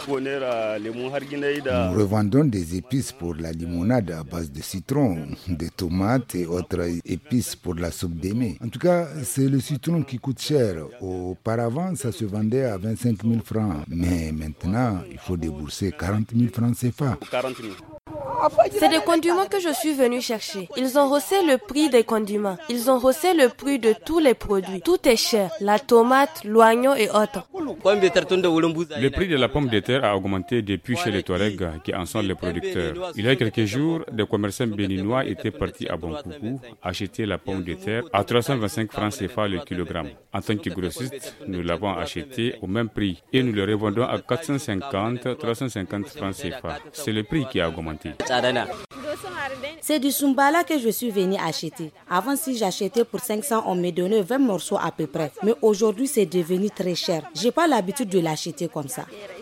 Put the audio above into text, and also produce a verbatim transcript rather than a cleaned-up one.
Nous revendons des épices pour la limonade à base de citron, des tomates et autres épices pour la soupe d'émé. En tout cas, c'est le citron qui coûte cher. Auparavant, ça se vendait à vingt-cinq mille francs. Mais maintenant, il faut débourser quarante mille francs C F A. C'est des condiments que je suis venu chercher. Ils ont haussé le prix des condiments. Ils ont haussé le prix de tous les produits. Tout est cher. La tomate, l'oignon et autres. Le prix de la pomme de terre a augmenté depuis chez les Touaregs qui en sont les producteurs. Il y a quelques jours, des commerçants béninois étaient partis à Bonkoukou acheter la pomme de terre à trois cent vingt-cinq francs C F A le kilogramme. En tant que grossiste, nous l'avons acheté au même prix et nous le revendons à quatre cent cinquante à trois cent cinquante francs C F A. C'est le prix qui a augmenté. C'est du Sumbala que je suis venu acheter. Avant, si j'achetais pour cinq cents, on me donnait vingt morceaux à peu près. Mais aujourd'hui, c'est devenu très cher. J'ai pas l'habitude de l'acheter comme ça.